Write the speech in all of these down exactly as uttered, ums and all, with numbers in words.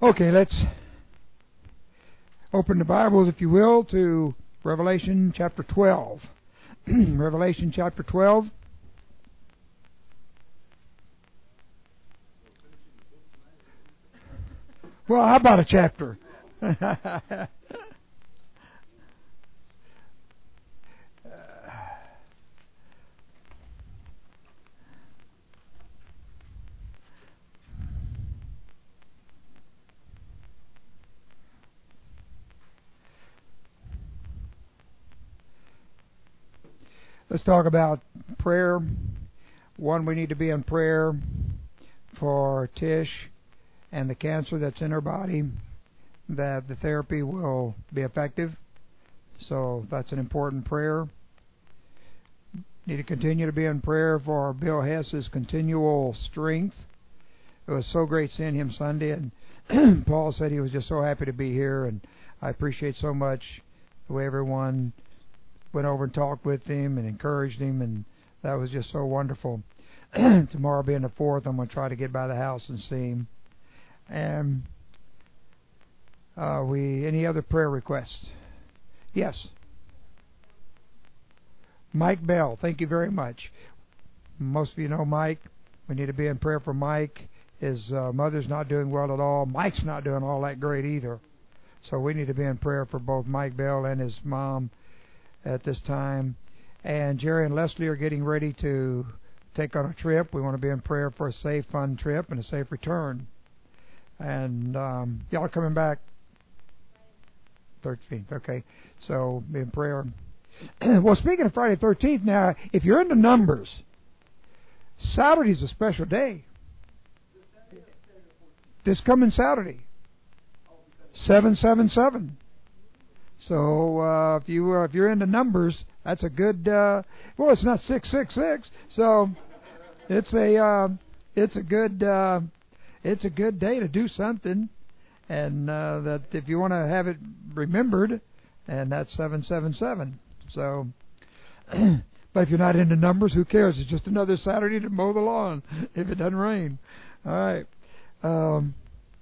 Okay, let's open the Bibles, if you will, to Revelation chapter twelve. Revelation chapter twelve. Well, how about a chapter? Let's talk about prayer. One, we need to be in prayer for Tish and the cancer that's in her body, that the therapy will be effective. So that's an important prayer. Need to continue to be in prayer for Bill Hess's continual strength. It was so great seeing him Sunday, and Paul said he was just so happy to be here, and I appreciate so much the way everyone went over and talked with him and encouraged him, and that was just so wonderful. Tomorrow being the fourth, I'm going to try to get by the house and see him. And uh, we any other prayer requests? Yes. Mike Bell, thank you very much. Most of you know Mike. We need to be in prayer for Mike. His uh, mother's not doing well at all. Mike's not doing all that great either. So we need to be in prayer for both Mike Bell and his mom at this time. And Jerry and Leslie are getting ready to take on a trip. We want to be in prayer for a safe, fun trip and a safe return. And um, y'all are coming back thirteenth, okay. So be in prayer. Well, speaking of Friday thirteenth, now, if you're into numbers, Saturday's a special day. This coming Saturday, seven seven seven. So uh, if you uh, if you're into numbers, that's a good. Uh, well, it's not six six six, so it's a uh, it's a good uh, it's a good day to do something, and uh, that if you want to have it remembered, and that's seven seven seven. So, but if you're not into numbers, who cares? It's just another Saturday to mow the lawn if it doesn't rain. All right. Um,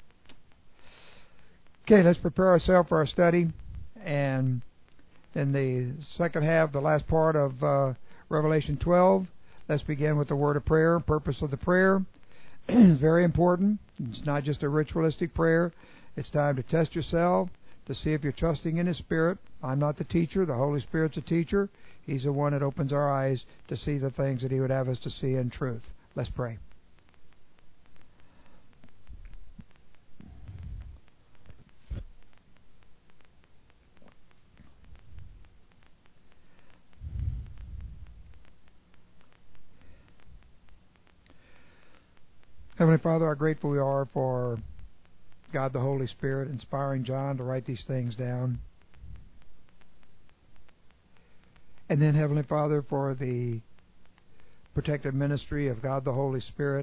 okay, let's prepare ourselves for our study. And in the second half, the last part of uh, Revelation twelve, let's begin with the word of prayer. Purpose of the prayer is very important. It's not just a ritualistic prayer. It's time to test yourself to see if you're trusting in His Spirit. I'm not the teacher. The Holy Spirit's a teacher. He's the one that opens our eyes to see the things that He would have us to see in truth. Let's pray. Heavenly Father, how grateful we are for God the Holy Spirit inspiring John to write these things down. And then, Heavenly Father, for the protective ministry of God the Holy Spirit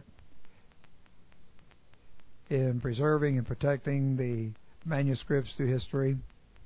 in preserving and protecting the manuscripts through history.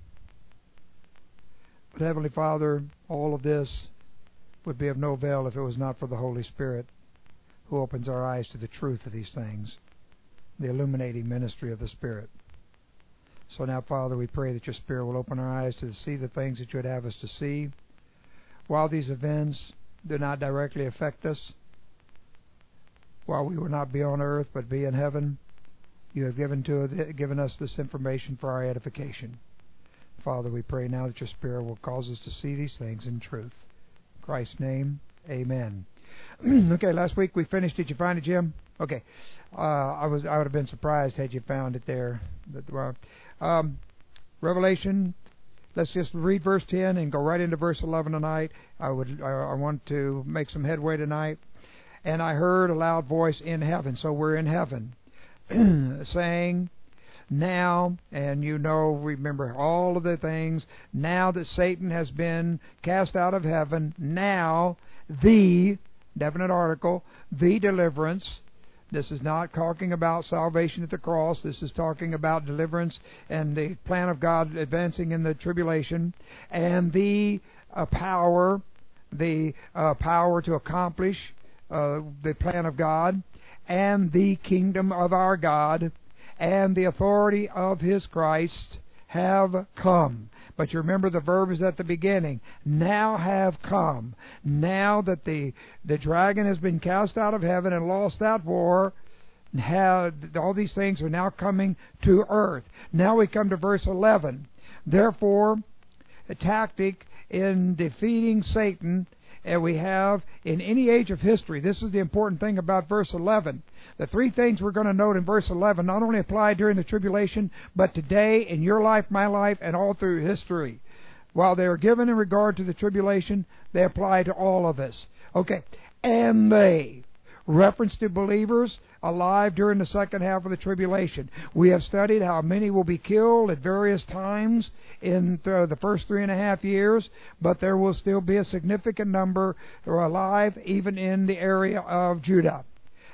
But Heavenly Father, all of this would be of no avail if it was not for the Holy Spirit, who opens our eyes to the truth of these things, the illuminating ministry of the Spirit. So now, Father, we pray that your Spirit will open our eyes to see the things that you would have us to see. While these events do not directly affect us, while we will not be on earth but be in heaven, you have given to given us this information for our edification. Father, we pray now that your Spirit will cause us to see these things in truth. In Christ's name, amen. Okay, last week we finished. Did you find it, Jim? Okay. Uh, I was I would have been surprised had you found it there. Um, Revelation. Let's just read verse ten and go right into verse eleven tonight. I would I, I want to make some headway tonight. And I heard a loud voice in heaven. So we're in heaven, saying, now, and you know, remember all of the things. Now that Satan has been cast out of heaven, now the definite article, the deliverance. This is not talking about salvation at the cross. This is talking about deliverance and the plan of God advancing in the tribulation, and the uh, power, the uh, power to accomplish uh, the plan of God, and the kingdom of our God, and the authority of His Christ have come. But you remember the verb is at the beginning. Now have come. Now that the, the dragon has been cast out of heaven and lost that war, how, all these things are now coming to earth. Now we come to verse eleven. Therefore, a tactic in defeating Satan, and we have in any age of history. This is the important thing about verse eleven. The three things we're going to note in verse eleven not only apply during the tribulation, but today in your life, my life, and all through history. While they are given in regard to the tribulation, they apply to all of us. Okay, and they, reference to believers alive during the second half of the tribulation. We have studied how many will be killed at various times in the first three and a half years, but there will still be a significant number who are alive even in the area of Judah.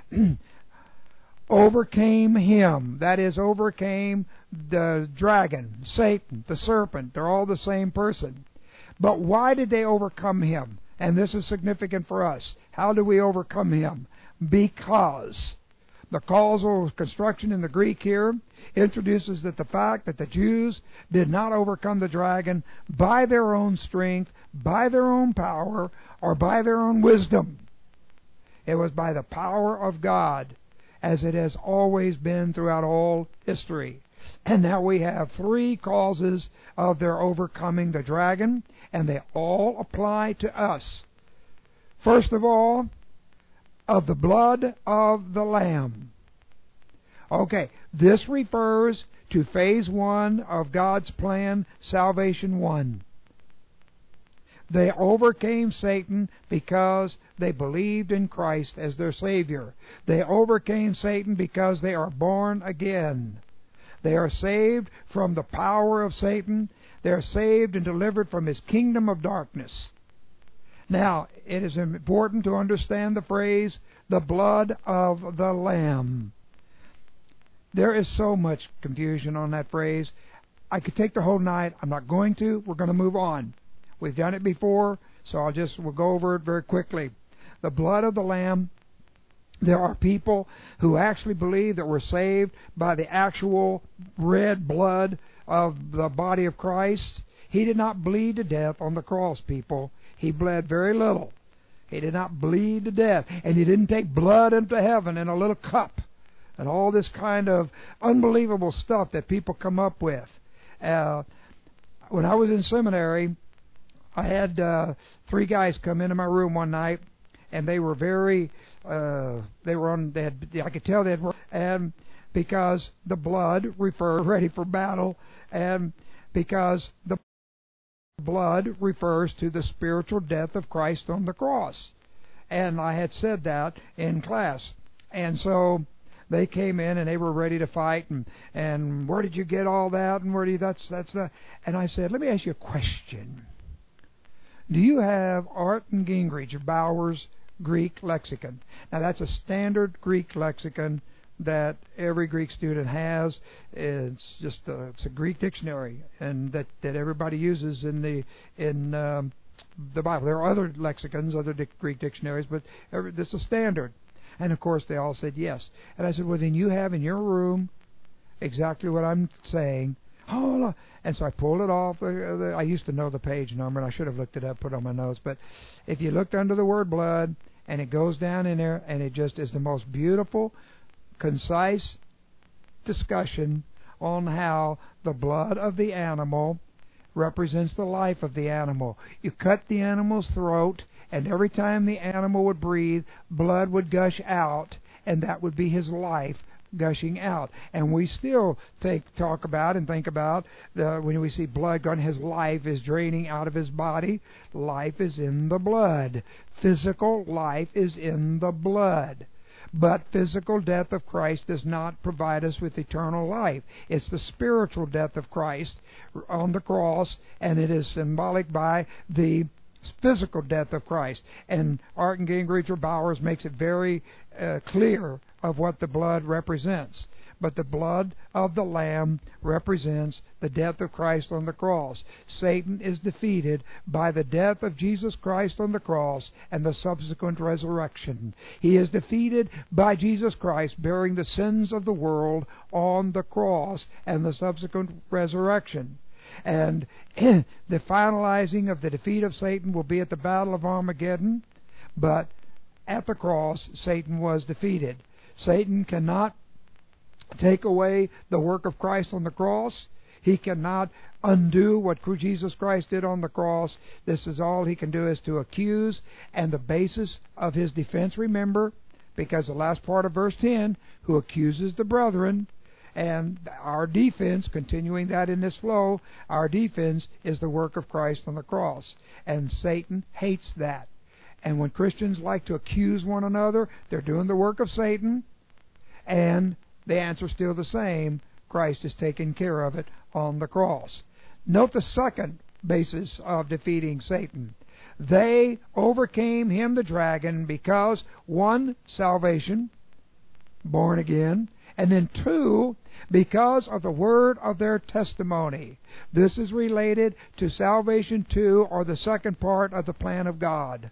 Overcame him, that is, overcame the dragon, Satan, the serpent. They're all the same person. But why did they overcome him? And this is significant for us. How do we overcome him? Because the causal construction in the Greek here introduces that the fact that the Jews did not overcome the dragon by their own strength, by their own power, or by their own wisdom. It was by the power of God, as it has always been throughout all history. And now we have three causes of their overcoming the dragon, and they all apply to us. First of all, of the blood of the Lamb. Okay, this refers to phase one of God's plan, salvation one. They overcame Satan because they believed in Christ as their Savior. They overcame Satan because they are born again. They are saved from the power of Satan. They are saved and delivered from his kingdom of darkness. Now, it is important to understand the phrase, the blood of the Lamb. There is so much confusion on that phrase. I could take the whole night. I'm not going to. We're going to move on. We've done it before, so I'll just we'll go over it very quickly. The blood of the Lamb, there are people who actually believe that we're saved by the actual red blood of the body of Christ. He did not bleed to death on the cross, people. He bled very little. He did not bleed to death. And he didn't take blood into heaven in a little cup. And all this kind of unbelievable stuff that people come up with. Uh, when I was in seminary, I had uh, three guys come into my room one night, and they were very, uh, they were on, they had, I could tell they had, and because the blood referred, ready for battle, and because the blood refers to the spiritual death of Christ on the cross. And I had said that in class. And so they came in and they were ready to fight, and, and where did you get all that? And where do you, that's, that's the, and I said, let me ask you a question. Do you have Arndt Gingrich or Bauer's Greek lexicon? Now that's a standard Greek lexicon that every Greek student has. It's just a, it's a Greek dictionary, and that, that everybody uses in the in um, the Bible. There are other lexicons, other di- Greek dictionaries, but every, this is a standard. And of course, they all said yes. And I said, well, then you have in your room exactly what I'm saying. Oh, and so I pulled it off. I used to know the page number, and I should have looked it up, put it on my notes. But if you looked under the word blood, and it goes down in there, and it just is the most beautiful, concise discussion on how the blood of the animal represents the life of the animal. You cut the animal's throat, and every time the animal would breathe, blood would gush out, and that would be his life gushing out. And we still take talk about and think about the, when we see blood going, his life is draining out of his body. Life is in the blood. Physical life is in the blood. But physical death of Christ does not provide us with eternal life. It's the spiritual death of Christ on the cross, and it is symbolic by the physical death of Christ. And Arndt Gingrich or Bowers makes it very uh, clear of what the blood represents. but the blood of the Lamb represents the death of Christ on the cross. Satan is defeated by the death of Jesus Christ on the cross and the subsequent resurrection. He is defeated by Jesus Christ bearing the sins of the world on the cross and the subsequent resurrection. And the finalizing of the defeat of Satan will be at the Battle of Armageddon, but at the cross, Satan was defeated. Satan cannot take away the work of Christ on the cross. He cannot undo what Jesus Christ did on the cross. This is all he can do, is to accuse. And the basis of his defense, remember, because the last part of verse ten, who accuses the brethren, and our defense, continuing that in this flow, our defense is the work of Christ on the cross. And Satan hates that. And when Christians like to accuse one another, they're doing the work of Satan. And the answer's still the same. Christ is taking care of it on the cross. Note the second basis of defeating Satan. They overcame him, the dragon, because, one, salvation, born again, and then two, because of the word of their testimony. This is related to salvation two, or the second part of the plan of God.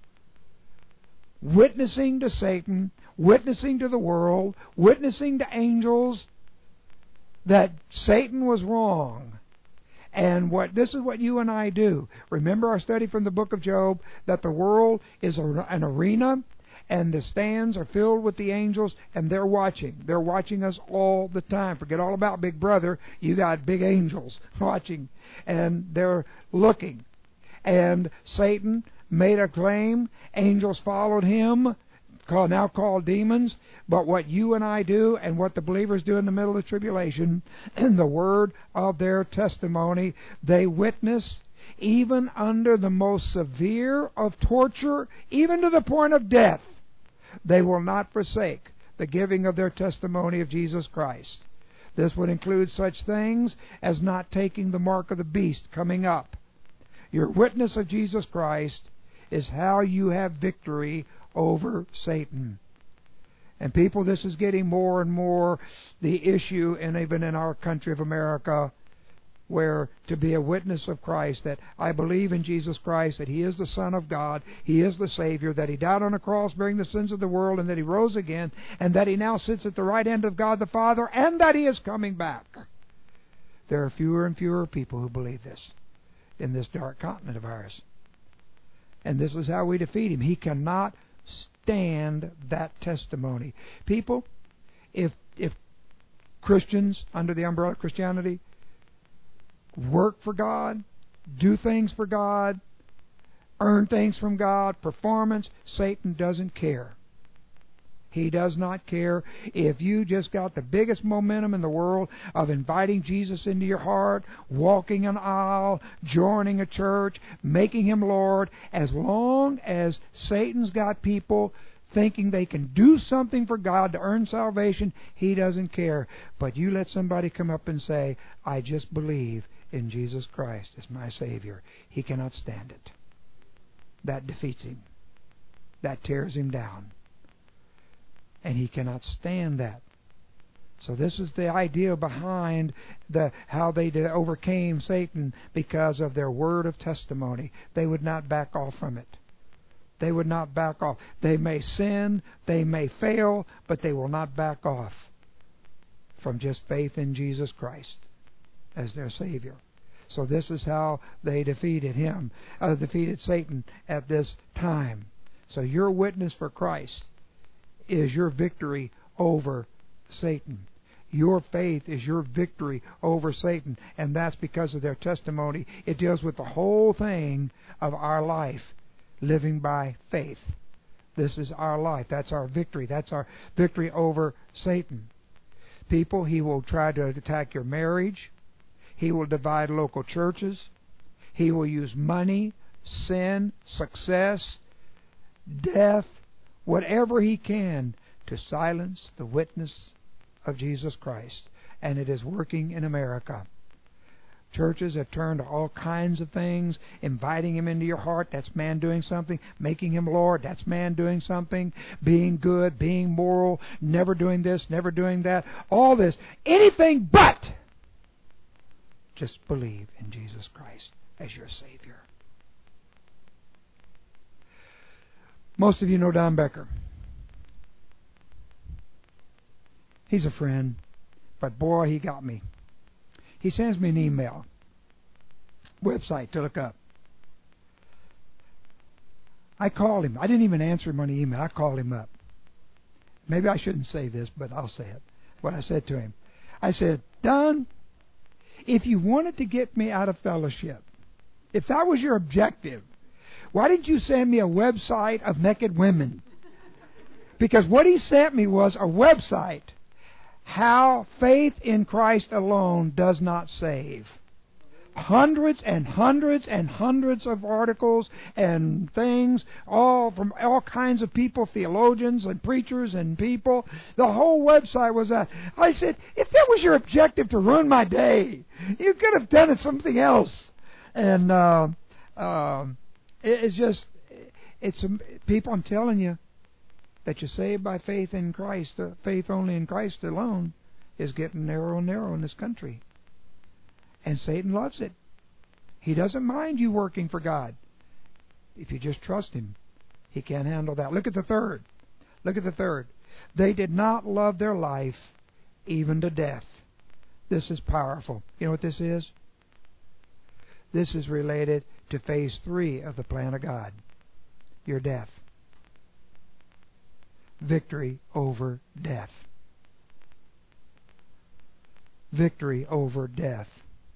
Witnessing to Satan, witnessing to the world, witnessing to angels that Satan was wrong. And what this is what you and I do. Remember our study from the book of Job, that the world is a, an arena, and the stands are filled with the angels, and they're watching. They're watching us all the time. Forget all about Big Brother. You got big angels watching, and they're looking. And Satan made a claim. Angels followed him, called, now called demons. But what you and I do, and what the believers do in the middle of the tribulation, in the word of their testimony, they witness even under the most severe of torture, even to the point of death. They will not forsake the giving of their testimony of Jesus Christ. This would include such things as not taking the mark of the beast coming up. Your witness of Jesus Christ is how you have victory over Satan. And people, this is getting more and more the issue, and even in our country of America, where to be a witness of Christ, that I believe in Jesus Christ, that He is the Son of God, He is the Savior, that He died on a cross bearing the sins of the world, and that He rose again, and that He now sits at the right hand of God the Father, and that He is coming back. There are fewer and fewer people who believe this in this dark continent of ours. And this is how we defeat Him. He cannot stand that testimony. People, if if Christians under the umbrella of Christianity work for God, do things for God, earn things from God, performance, Satan doesn't care. He does not care if you just got the biggest momentum in the world of inviting Jesus into your heart, walking an aisle, joining a church, making Him Lord. As long as Satan's got people thinking they can do something for God to earn salvation, he doesn't care. But you let somebody come up and say, I just believe in Jesus Christ as my Savior. He cannot stand it. That defeats him. That tears him down. And he cannot stand that. So this is the idea behind the how they overcame Satan, because of their word of testimony. They would not back off from it. They would not back off. They may sin, they may fail, but they will not back off from just faith in Jesus Christ as their Savior. So this is how they defeated him, uh, defeated Satan at this time. So your witness for Christ is your victory over Satan. Your faith is your victory over Satan, and that's because of their testimony. It deals with the whole thing of our life, living by faith. This is our life. That's our victory. That's our victory over Satan. People, he will try to attack your marriage. He will divide local churches. He will use money, sin, success, death, whatever he can to silence the witness of Jesus Christ. And it is working in America. Churches have turned to all kinds of things, inviting Him into your heart. That's man doing something. Making Him Lord. That's man doing something. Being good, being moral, never doing this, never doing that. All this. Anything but just believe in Jesus Christ as your Savior. Most of you know Don Becker. He's a friend, but boy, he got me. He sends me an email, website to look up. I called him. I didn't even answer him on the email. I called him up. Maybe I shouldn't say this, but I'll say it. What I said to him. I said, Don, if you wanted to get me out of fellowship, if that was your objective, why didn't you send me a website of naked women? Because what he sent me was a website. How faith in Christ alone does not save. Hundreds and hundreds and hundreds of articles and things, all from all kinds of people, theologians and preachers and people. The whole website was that. I said, if that was your objective to ruin my day, you could have done it something else. And uh, uh, it, it's just, it's people. I'm telling you, that you're saved by faith in Christ, uh, faith only in Christ alone, is getting narrow and narrow in this country. And Satan loves it. He doesn't mind you working for God. If you just trust Him, He can't handle that. Look at the third. Look at the third. They did not love their life even to death. This is powerful. You know what this is? This is related to phase three of the plan of God. Your death. Victory over death. Victory over death.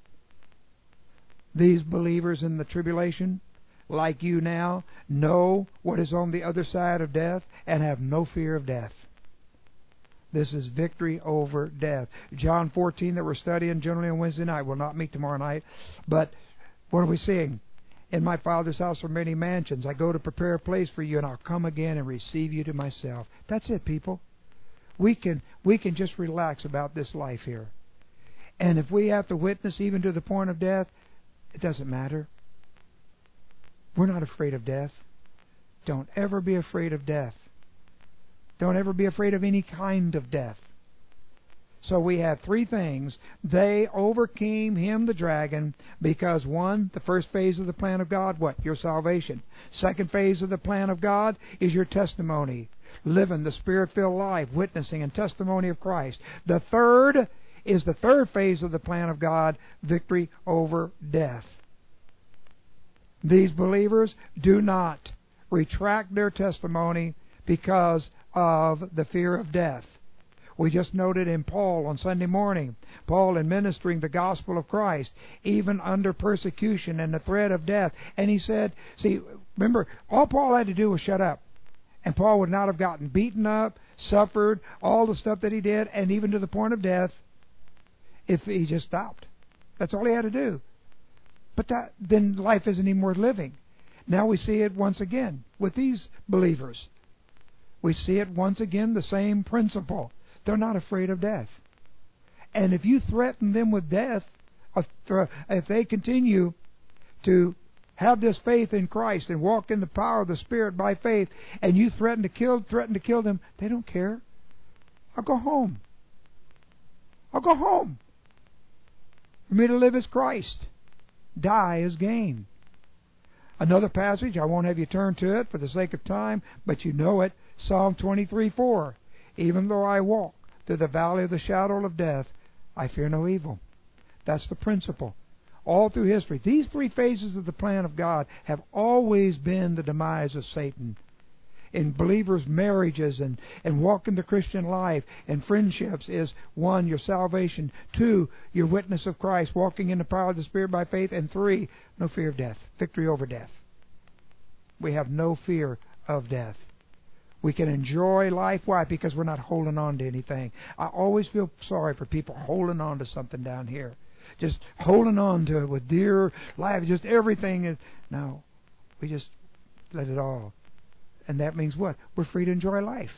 These believers in the tribulation, like you now, know what is on the other side of death and have no fear of death. This is victory over death. John fourteen that we're studying generally on Wednesday night. We'll not meet tomorrow night. But what are we seeing? In my Father's house are many mansions. I go to prepare a place for you, and I'll come again and receive you to myself. That's it, people. We can we can just relax about this life here. And if we have to witness even to the point of death, it doesn't matter. We're not afraid of death. Don't ever be afraid of death. Don't ever be afraid of any kind of death. So we have three things. They overcame him, the dragon, because one, the first phase of the plan of God, what? Your salvation. Second phase of the plan of God is your testimony. Living the Spirit-filled life, witnessing and testimony of Christ. The third is the third phase of the plan of God, victory over death. These believers do not retract their testimony because of the fear of death. We just noted in Paul on Sunday morning, Paul administering the gospel of Christ, even under persecution and the threat of death. And he said, see, remember, all Paul had to do was shut up. And Paul would not have gotten beaten up, suffered, all the stuff that he did, and even to the point of death, if he just stopped. That's all he had to do. But that, then life isn't even worth living. Now we see it once again with these believers. We see it once again, the same principle. They're not afraid of death. And if you threaten them with death, if they continue to have this faith in Christ and walk in the power of the Spirit by faith, and you threaten to kill, threaten to kill them, they don't care. I'll go home. I'll go home. For me to live is Christ. Die is gain. Another passage, I won't have you turn to it for the sake of time, but you know it. Psalm twenty-three four. Even though I walk through the valley of the shadow of death, I fear no evil. That's the principle. All through history, these three phases of the plan of God have always been the demise of Satan. In believers' marriages and, and walking the Christian life and friendships is one, your salvation. Two, your witness of Christ, walking in the power of the Spirit by faith. And three, no fear of death. Victory over death. We have no fear of death. We can enjoy life. Why? Because we're not holding on to anything. I always feel sorry for people holding on to something down here. Just holding on to it with dear life. Just everything is... No. We just let it all. And that means what? We're free to enjoy life.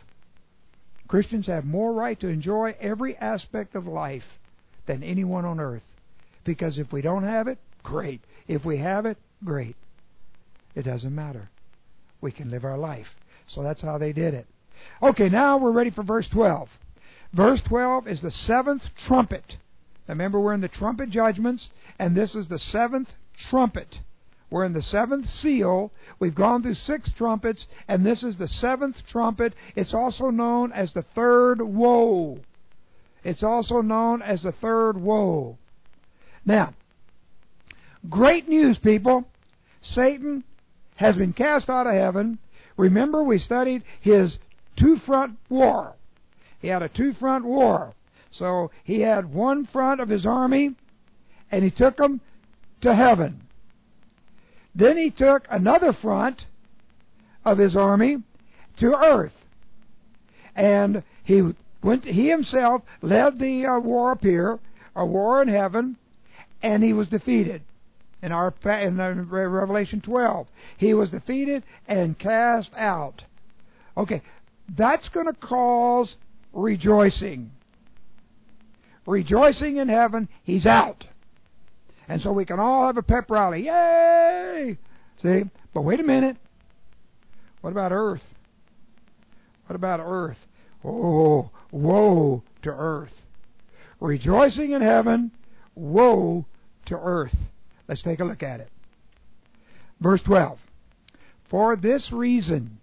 Christians have more right to enjoy every aspect of life than anyone on earth. Because if we don't have it, great. If we have it, great. It doesn't matter. We can live our life. So that's how they did it. Okay, now we're ready for verse twelve. Verse twelve is the seventh trumpet. Remember, we're in the trumpet judgments, and this is the seventh trumpet. We're in the seventh seal. We've gone through six trumpets, and this is the seventh trumpet. It's also known as the third woe. It's also known as the third woe. Now, great news, people. Satan has been cast out of heaven. Remember, we studied his two-front war. He had a two-front war. So he had one front of his army, and he took them to heaven. Then he took another front of his army to earth. And he went. He himself led the uh, war up here, a war in heaven, and he was defeated. In our in Revelation twelve, he was defeated and cast out. Okay, that's going to cause rejoicing. Rejoicing in heaven, he's out. And so we can all have a pep rally. Yay! See? But wait a minute. What about earth? What about earth? Oh, woe to earth. Rejoicing in heaven, woe to earth. Let's take a look at it. Verse twelve. For this reason,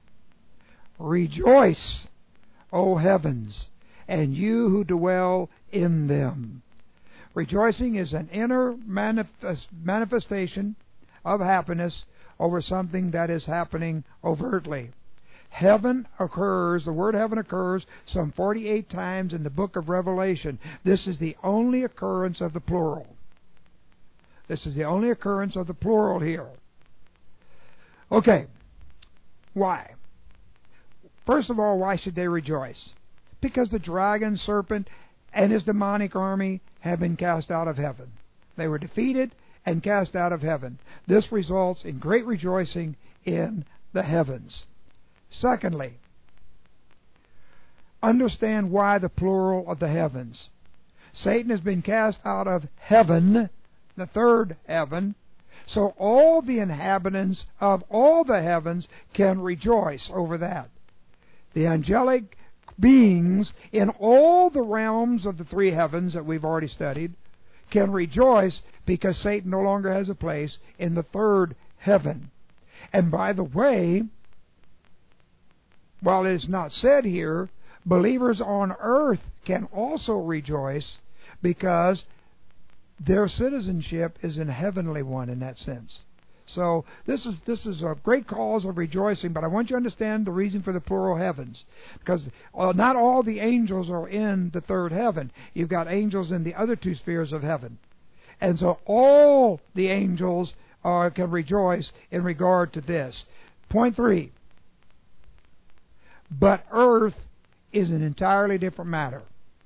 rejoice, O heavens, and you who dwell in them. Rejoicing is an inner manifest, manifestation of happiness over something that is happening overtly. Heaven occurs, the word heaven occurs some forty-eight times in the book of Revelation. This is the only occurrence of the plural. This is the only occurrence of the plural here. Okay. Why? First of all, why should they rejoice? Because the dragon, serpent, and his demonic army have been cast out of heaven. They were defeated and cast out of heaven. This results in great rejoicing in the heavens. Secondly, understand why the plural of the heavens. Satan has been cast out of heaven, the third heaven, so all the inhabitants of all the heavens can rejoice over that. The angelic beings in all the realms of the three heavens that we've already studied can rejoice because Satan no longer has a place in the third heaven. And by the way, while it is not said here, believers on earth can also rejoice because their citizenship is in a heavenly one in that sense. So this is this is a great cause of rejoicing, but I want you to understand the reason for the plural heavens. Because uh, not all the angels are in the third heaven. You've got angels in the other two spheres of heaven. And so all the angels uh, can rejoice in regard to this. Point three. But earth is an entirely different matter.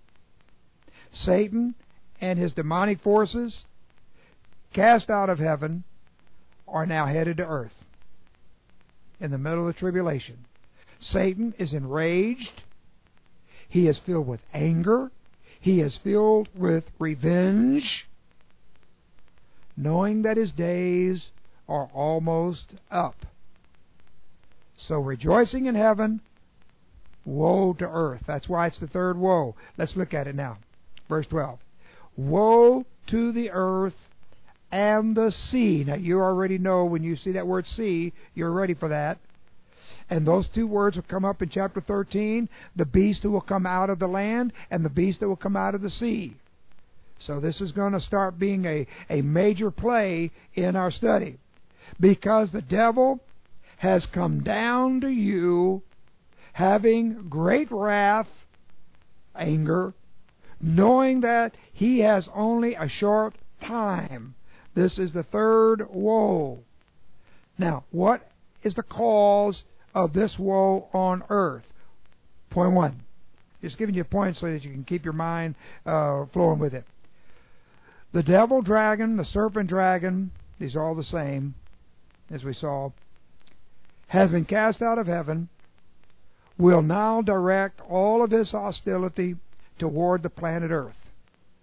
Satan and his demonic forces, cast out of heaven, are now headed to earth in the middle of the tribulation. Satan is enraged. He is filled with anger. He is filled with revenge, knowing that his days are almost up. So rejoicing in heaven, woe to earth. That's why it's the third woe. Let's look at it now. Verse twelve. Woe to the earth and the sea. Now you already know when you see that word sea, you're ready for that. And those two words will come up in chapter thirteen. The beast who will come out of the land and the beast that will come out of the sea. So this is going to start being a, a major play in our study. Because the devil has come down to you having great wrath, anger, knowing that he has only a short time. This is the third woe. Now, what is the cause of this woe on earth? Point one. Just giving you a point so that you can keep your mind uh, flowing with it. The devil dragon, the serpent dragon, these are all the same, as we saw, has been cast out of heaven, will now direct all of his hostility toward the planet Earth.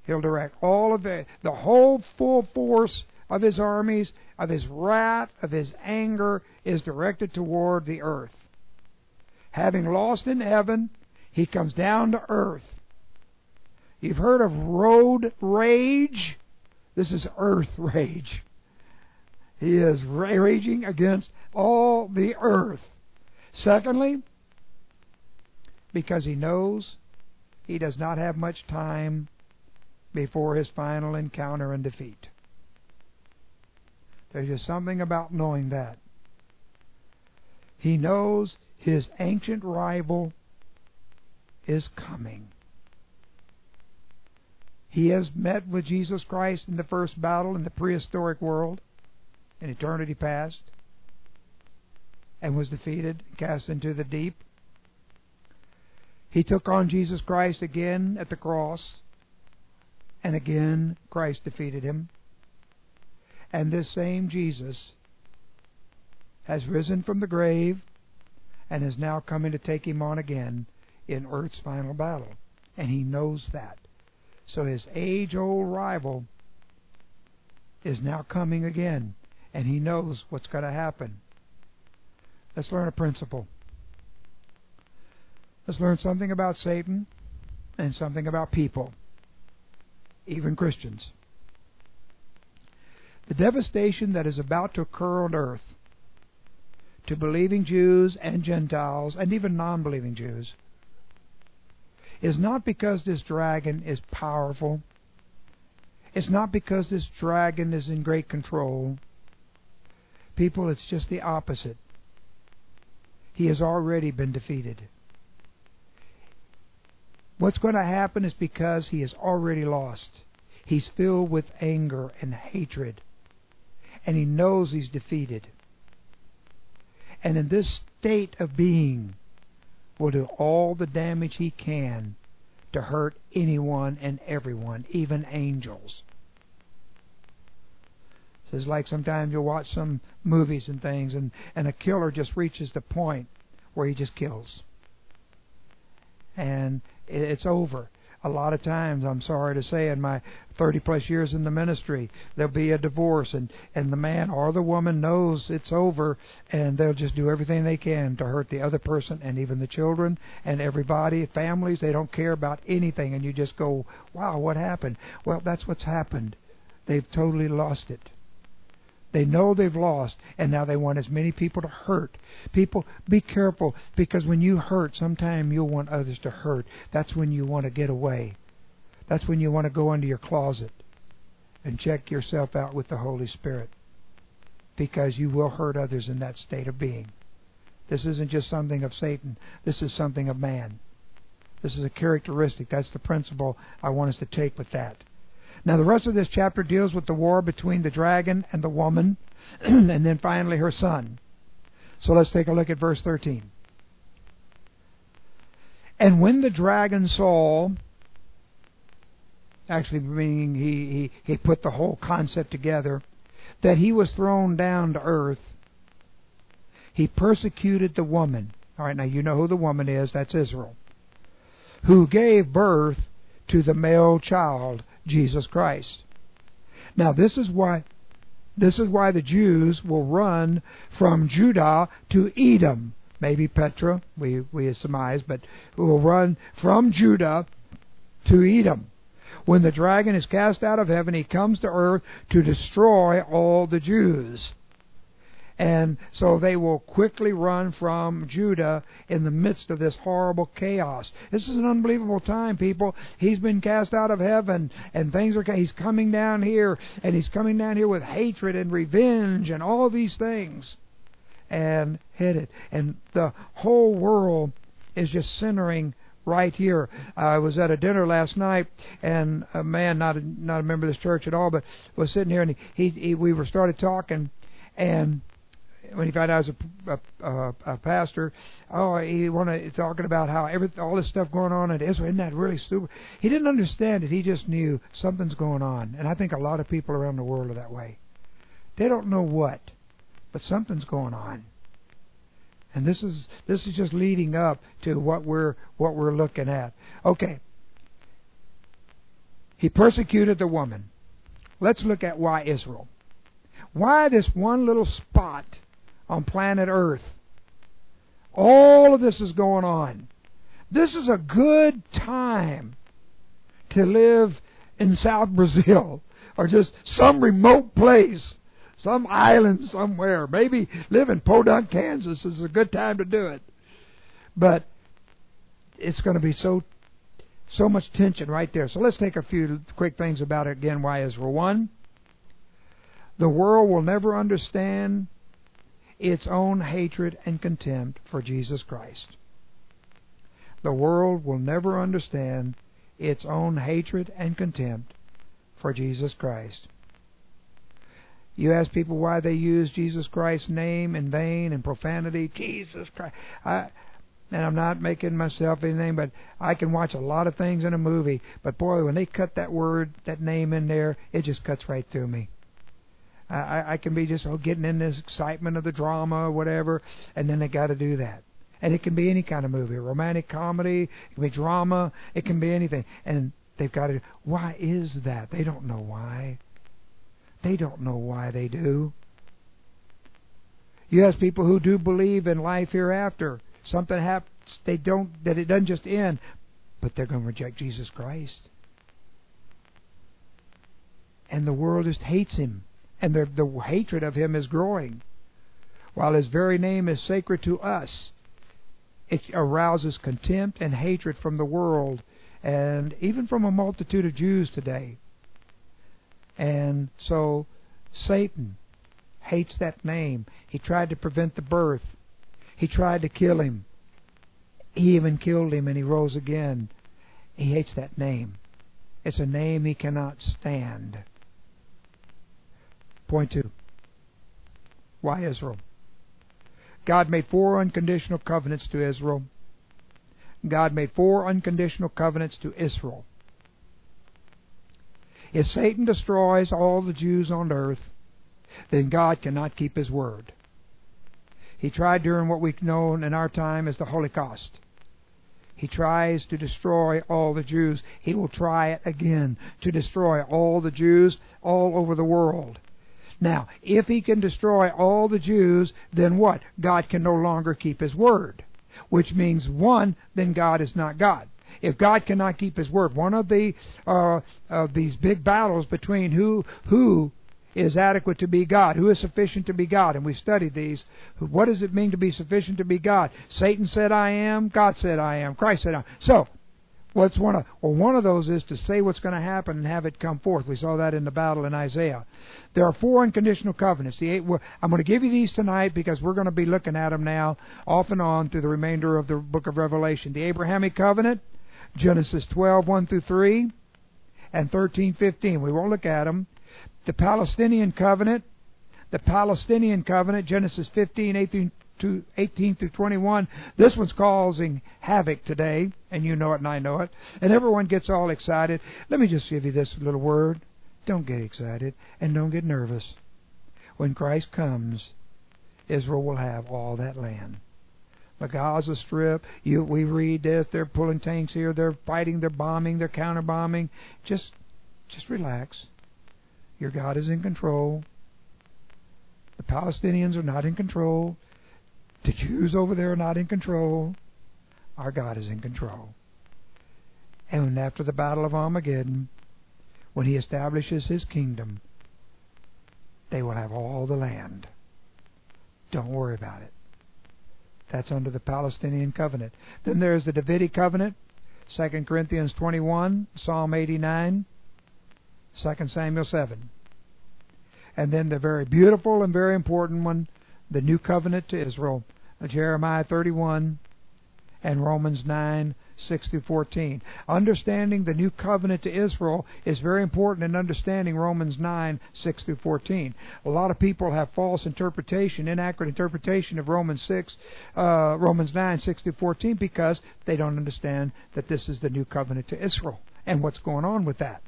He'll direct all of the, the whole full force of His armies, of His wrath, of His anger, is directed toward the earth. Having lost in heaven, He comes down to earth. You've heard of road rage? This is earth rage. He is raging against all the earth. Secondly, because He knows He does not have much time before His final encounter and defeat. There's just something about knowing that. He knows His ancient rival is coming. He has met with Jesus Christ in the first battle in the prehistoric world, in eternity past, and was defeated, cast into the deep. He took on Jesus Christ again at the cross, and again Christ defeated Him. And this same Jesus has risen from the grave and is now coming to take Him on again in earth's final battle. And He knows that. So His age-old rival is now coming again, and He knows what's going to happen. Let's learn a principle. Let's learn something about Satan and something about people, even Christians. The devastation that is about to occur on earth to believing Jews and Gentiles and even non-believing Jews is not because this dragon is powerful. It's not because this dragon is in great control. People, it's just the opposite. He has already been defeated. What's going to happen is because he has already lost. He's filled with anger and hatred. And he knows he's defeated. And in this state of being, will do all the damage he can to hurt anyone and everyone, even angels. So it's like sometimes you'll watch some movies and things, and, and a killer just reaches the point where he just kills. And it's over. A lot of times, I'm sorry to say, in my thirty plus years in the ministry, there'll be a divorce, and, and the man or the woman knows it's over, and they'll just do everything they can to hurt the other person, and even the children, and everybody, families. They don't care about anything, and you just go, wow, what happened? Well, that's what's happened. They've totally lost it. They know they've lost, and now they want as many people to hurt. People, be careful, because when you hurt, sometimes you'll want others to hurt. That's when you want to get away. That's when you want to go into your closet and check yourself out with the Holy Spirit, because you will hurt others in that state of being. This isn't just something of Satan. This is something of man. This is a characteristic. That's the principle I want us to take with that. Now, the rest of this chapter deals with the war between the dragon and the woman, and then finally her son. So let's take a look at verse thirteen. And when the dragon saw, actually meaning he, he, he put the whole concept together, that he was thrown down to earth, he persecuted the woman. All right, now you know who the woman is. That's Israel. Who gave birth to the male child, Jesus Christ. Now this is why this is why the Jews will run from Judah to Edom, maybe Petra, we, we surmise, but will run from Judah to Edom. When the dragon is cast out of heaven, he comes to earth to destroy all the Jews. And so they will quickly run from Judah in the midst of this horrible chaos. This is an unbelievable time, people. He's been cast out of heaven, and things are. He's coming down here, and he's coming down here with hatred and revenge and all these things, and hit it. And the whole world is just centering right here. I was at a dinner last night, and a man, not a, not a member of this church at all, but was sitting here, and he, he, he we were started talking, and when he found out I was a, a, a pastor, oh, he wanted talking about how every all this stuff going on in Israel, isn't that really stupid? He didn't understand it. He just knew something's going on, and I think a lot of people around the world are that way. They don't know what, but something's going on, and this is this is just leading up to what we're what we're looking at. Okay, He persecuted the woman. Let's look at why Israel. Why this one little spot on planet Earth? All of this is going on. This is a good time to live in South Brazil or just some remote place, some island somewhere. Maybe live in Podunk, Kansas is a good time to do it. But it's going to be so so much tension right there. So let's take a few quick things about it again. Why Israel? One, the world will never understand its own hatred and contempt for Jesus Christ. The world will never understand its own hatred and contempt for Jesus Christ. You ask people why they use Jesus Christ's name in vain and profanity. Jesus Christ. I, and I'm not making myself anything, but I can watch a lot of things in a movie. But boy, when they cut that word, that name in there, it just cuts right through me. I, I can be just oh, getting in this excitement of the drama or whatever, and then they got to do that. And it can be any kind of movie, a romantic comedy, it can be drama, it can be anything. And they've got to, why is that? They don't know why. They don't know why they do. You ask people who do believe in life hereafter. Something happens, they don't, that it doesn't just end, but they're going to reject Jesus Christ. And the world just hates Him. And the, the hatred of Him is growing. While His very name is sacred to us, it arouses contempt and hatred from the world, and even from a multitude of Jews today. And so Satan hates that name. He tried to prevent the birth. He tried to kill Him. He even killed Him, and He rose again. He hates that name. It's a name He cannot stand. Point two. Why Israel? God made four unconditional covenants to Israel. God made four unconditional covenants to Israel. If Satan destroys all the Jews on earth, then God cannot keep His word. He tried during what we know in our time as the Holocaust. He tries to destroy all the Jews. He will try it again to destroy all the Jews all over the world. Now, if He can destroy all the Jews, then what? God can no longer keep His word. Which means, one, then God is not God. If God cannot keep His word, one of the uh, of these big battles between who who is adequate to be God, who is sufficient to be God, and we studied these. What does it mean to be sufficient to be God? Satan said, "I am." God said, "I am." Christ said, "I am." So, what's one of well, one of those is to say what's going to happen and have it come forth. We saw that in the battle in Isaiah. There are four unconditional covenants. The eight. I'm going to give you these tonight because we're going to be looking at them now, off and on through the remainder of the book of Revelation. The Abrahamic covenant, Genesis twelve, one through three, and thirteen, fifteen. We won't look at them. The Palestinian covenant, the Palestinian covenant, Genesis fifteen, eighteen through twenty-one. This one's causing havoc today, and you know it and I know it. And everyone gets all excited. Let me just give you this little word. Don't get excited and don't get nervous. When Christ comes, Israel will have all that land. The Gaza Strip, you, we read this, they're pulling tanks here, they're fighting, they're bombing, they're counter-bombing. Just, just relax. Your God is in control. The Palestinians are not in control. The Jews over there are not in control. Our God is in control. And after the Battle of Armageddon, when He establishes His kingdom, they will have all the land. Don't worry about it. That's under the Palestinian covenant. Then there's the Davidic covenant, Second Corinthians twenty-one, Psalm eighty-nine, Second Samuel seven. And then the very beautiful and very important one, the new covenant to Israel, Jeremiah thirty-one and Romans nine, six through fourteen. Understanding the new covenant to Israel is very important in understanding Romans nine, six through fourteen. A lot of people have false interpretation, inaccurate interpretation of Romans six, uh, Romans nine, six through fourteen because they don't understand that this is the new covenant to Israel and what's going on with that.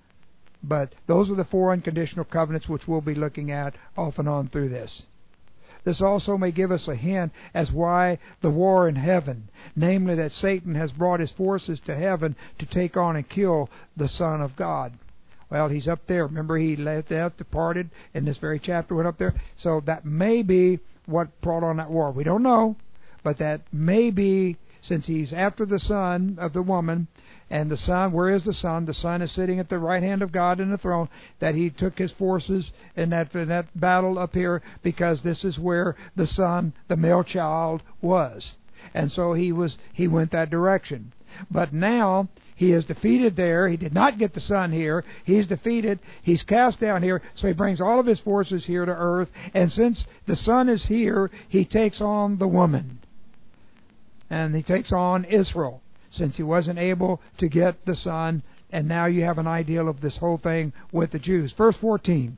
But those are the four unconditional covenants which we'll be looking at off and on through this. this also may give us a hint as why the war in heaven, namely that Satan has brought his forces to heaven to take on and kill the Son of God. Well, he's up there. Remember, he left out, departed in this very chapter, went up there. So that may be what brought on that war. We don't know, but that may be, since he's after the son of the woman, and the Son, where is the Son? The Son is sitting at the right hand of God in the throne, that he took his forces in that, in that battle up here, because this is where the Son, the male child, was. And so he was he went that direction. But now he is defeated there. He did not get the Son here. He's defeated. He's cast down here. So he brings all of his forces here to earth. And since the Son is here, he takes on the woman. And he takes on Israel, since he wasn't able to get the Son. And now you have an idea of this whole thing with the Jews. Verse fourteen.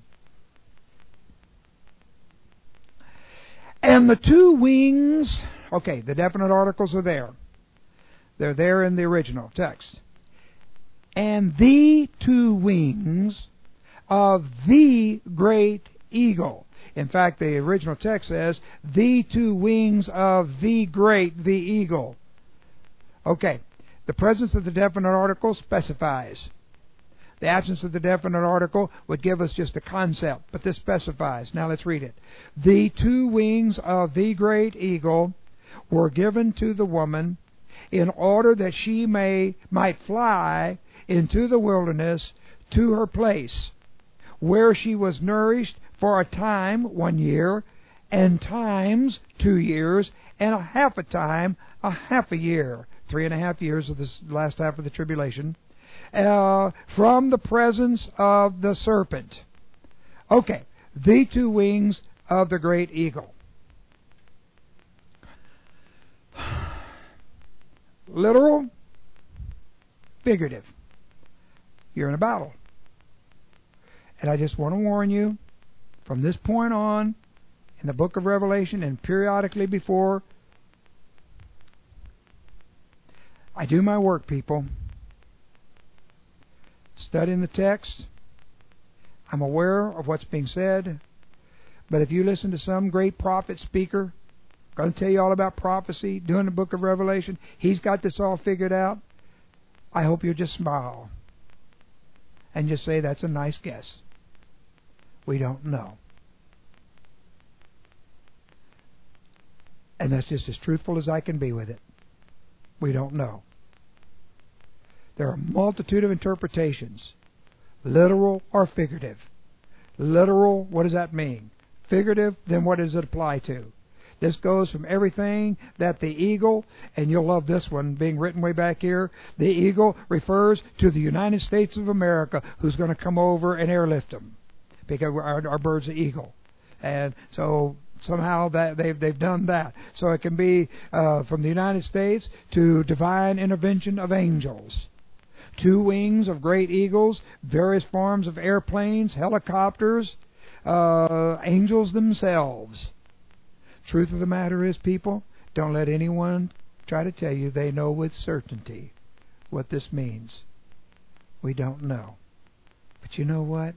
And the two wings... Okay, the definite articles are there. They're there in the original text. And the two wings of the great eagle. In fact, the original text says, the two wings of the great, the eagle. Okay, the presence of the definite article specifies. The absence of the definite article would give us just a concept, but this specifies. Now let's read it. The two wings of the great eagle were given to the woman in order that she may might fly into the wilderness to her place, where she was nourished for a time, one year, and times, two years, and a half a time, a half a year, three and a half years of this last half of the tribulation, uh, from the presence of the serpent. Okay, the two wings of the great eagle. Literal, figurative. You're in a battle. And I just want to warn you, from this point on, in the book of Revelation and periodically before, I do my work, people. Studying the text. I'm aware of what's being said. But if you listen to some great prophet speaker, going to tell you all about prophecy, doing the book of Revelation, he's got this all figured out, I hope you'll just smile and just say, that's a nice guess. We don't know. And that's just as truthful as I can be with it. We don't know. There are a multitude of interpretations, literal or figurative. Literal, what does that mean? Figurative, then what does it apply to? This goes from everything that the eagle, and you'll love this one being written way back here, the eagle refers to the United States of America, who's going to come over and airlift them, because our, our bird's the eagle. And so somehow that they've they've done that. So it can be uh, from the United States to divine intervention of angels. Two wings of great eagles, various forms of airplanes, helicopters, uh, angels themselves. Truth of the matter is, people, don't let anyone try to tell you they know with certainty what this means. We don't know. But you know what?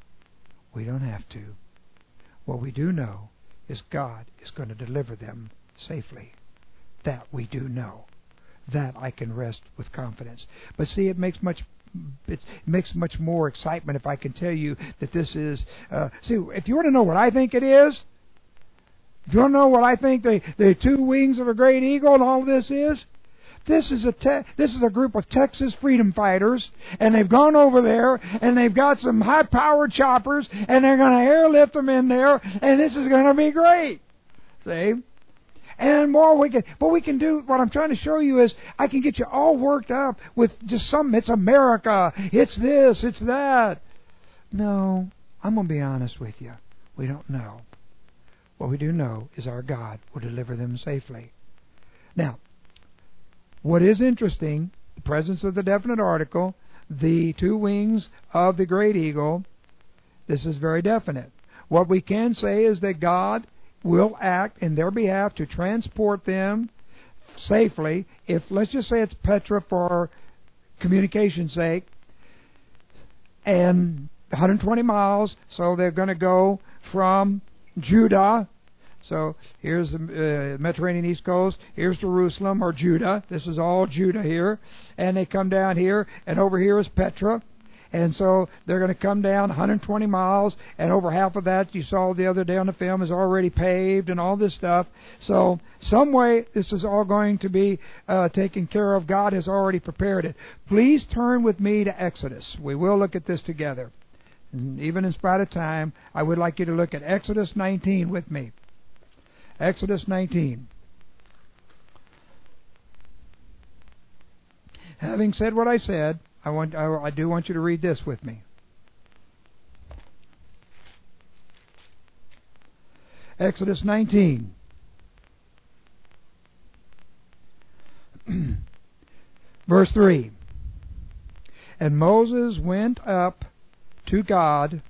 We don't have to. What we do know is God is going to deliver them safely. That we do know. That I can rest with confidence. But see, it makes much it's, it makes much more excitement if I can tell you that this is... Uh, see, if you want to know what I think it is, if you want to know what I think the, the two wings of a great eagle and all of this is, this is a te- this is a group of Texas freedom fighters, and they've gone over there, and they've got some high-powered choppers, and they're going to airlift them in there, and this is going to be great. See? And more we can, what we can do, what I'm trying to show you is, I can get you all worked up with just some, it's America, it's this, it's that. No, I'm going to be honest with you. We don't know. What we do know is our God will deliver them safely. Now, what is interesting, the presence of the definite article, the two wings of the great eagle, this is very definite. What we can say is that God will act in their behalf to transport them safely. If, let's just say it's Petra for communication's sake, and one hundred twenty miles, so they're going to go from Judah So here's the uh, Mediterranean East Coast. Here's Jerusalem or Judah. This is all Judah here. And they come down here, and over here is Petra. And so they're going to come down one hundred twenty miles, and over half of that you saw the other day on the film is already paved and all this stuff. So some way this is all going to be uh, taken care of. God has already prepared it. Please turn with me to Exodus. We will look at this together. And even in spite of time, I would like you to look at Exodus nineteen with me. Exodus nineteen. Having said what I said, I want I, I do want you to read this with me. Exodus nineteen. Verse three. And Moses went up to God,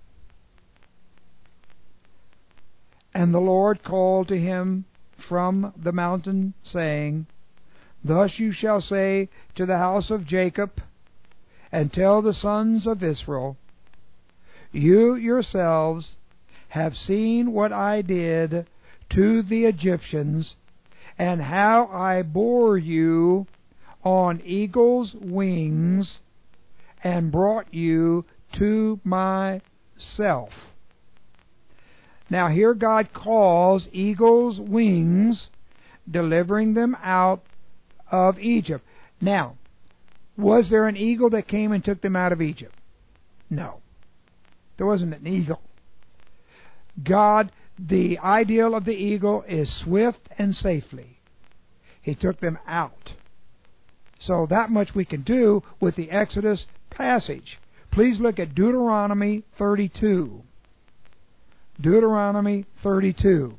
and the Lord called to him from the mountain, saying, Thus you shall say to the house of Jacob, and tell the sons of Israel, You yourselves have seen what I did to the Egyptians, and how I bore you on eagle's wings, and brought you to myself. Now here God calls eagle's wings, delivering them out of Egypt. Now, was there an eagle that came and took them out of Egypt? No. There wasn't an eagle. God, the ideal of the eagle is swift and safely. He took them out. So that much we can do with the Exodus passage. Please look at Deuteronomy thirty-two. Deuteronomy thirty-two.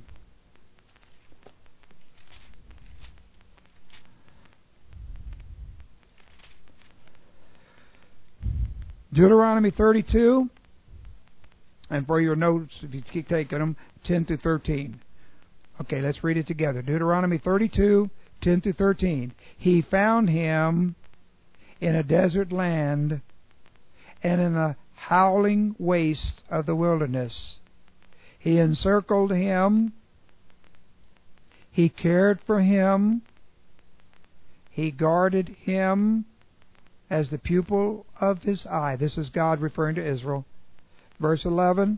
Deuteronomy thirty-two, and for your notes, if you keep taking them, ten through thirteen. Okay, let's read it together. Deuteronomy thirty-two, ten through thirteen. He found him in a desert land and in the howling waste of the wilderness. He encircled him. He cared for him. He guarded him as the pupil of his eye. This is God referring to Israel. Verse eleven.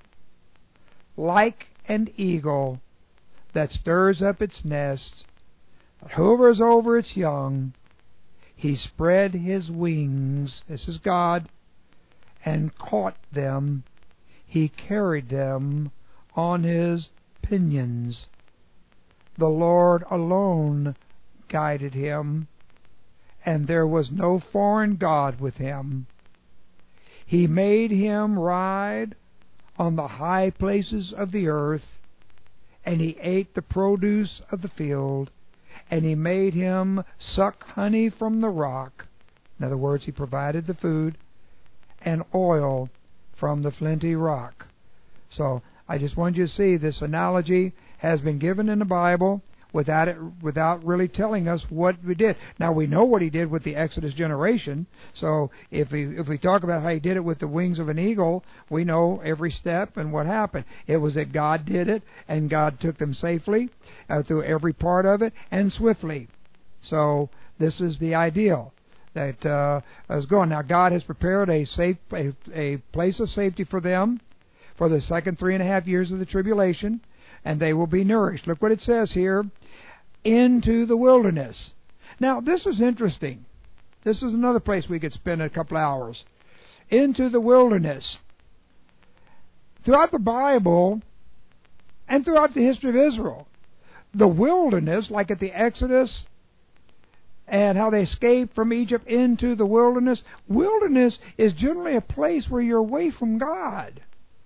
Like an eagle that stirs up its nest, that hovers over its young, he spread his wings, this is God, and caught them. He carried them on his pinions. The Lord alone guided him, and there was no foreign god with him. He made him ride on the high places of the earth, and he ate the produce of the field, and he made him suck honey from the rock. In other words, he provided the food, and oil from the flinty rock. So I just want you to see this analogy has been given in the Bible without it, without really telling us what we did. Now we know what he did with the Exodus generation. So if we if we talk about how he did it with the wings of an eagle, we know every step and what happened. It was that God did it, and God took them safely uh, through every part of it and swiftly. So this is the ideal that uh, is going. Now God has prepared a safe a, a place of safety for them for the second three and a half years of the tribulation, and they will be nourished. Look what it says here, into the wilderness. Now, this is interesting. This is another place we could spend a couple hours. Into the wilderness. Throughout the Bible, and throughout the history of Israel, the wilderness, like at the Exodus, and how they escaped from Egypt into the wilderness, wilderness is generally a place where you're away from God.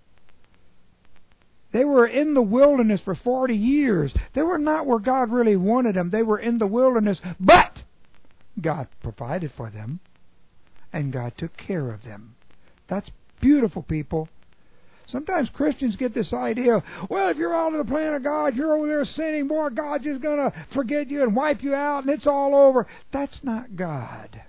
They were in the wilderness for forty years. They were not where God really wanted them. They were in the wilderness, but God provided for them, and God took care of them. That's beautiful, people. Sometimes Christians get this idea, well, if you're out of the plan of God, you're over there sinning, boy, God's just going to forget you and wipe you out, and it's all over. That's not God.